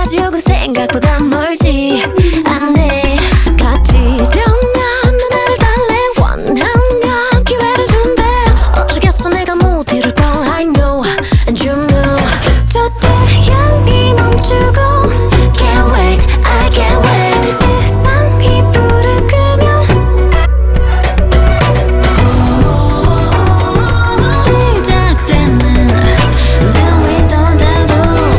네가 지옥은 생각보다 멀지 않네. 가지려면 눈을 달래 원하면 기회를 준대. 어쩌겠어 내가 못 이룰 걸 I know and you know. 저 태양이 멈추고 Can't wait I can't wait. 세상이 불을 끄면 시작되는 Deal with the devil.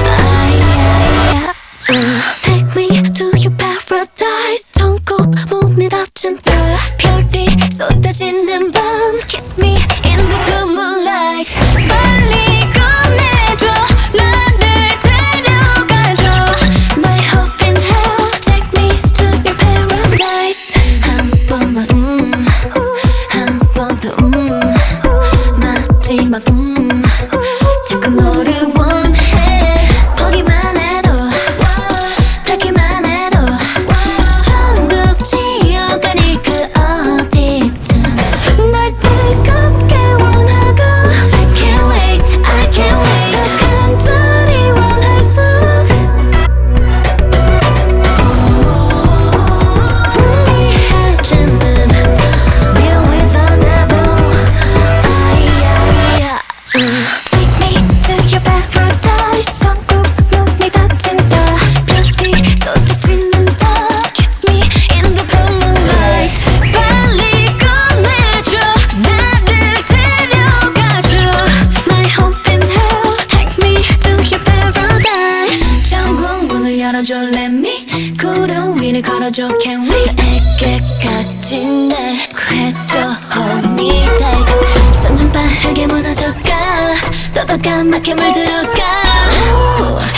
Take me to your paradise. 천국 문이 닫힌 듯 별이 쏟아지는 밤 Kiss me in the blue moonlight. 빨리 꺼내줘 나를 데려가줘. My hope in hell. Take me to your paradise. 한 번만 한 번 더 마지막 자꾸 너를 원해. 보기만 해도 닿기만 해도 천국 지옥 아니 그 어디든 널 뜨겁게 원하고 Can't wait I can't wait. 더 간절히 원할수록 불리해지는 Deal with the devil. Take me to your paradise. 천국 문이 닫힌다 별이 쏟아지는 밤 Kiss me in the blue moonlight. 빨리 꺼내줘 나를 데려가줘. My hope in hell. Take me to your paradise. 천국 문을 열어줘 Let me. 구름 위를 걸어줘 Can we. 에게까지 날 구해줘 Hold me tight. 점점 빠르게 무너져가 더 까맣게 물들어가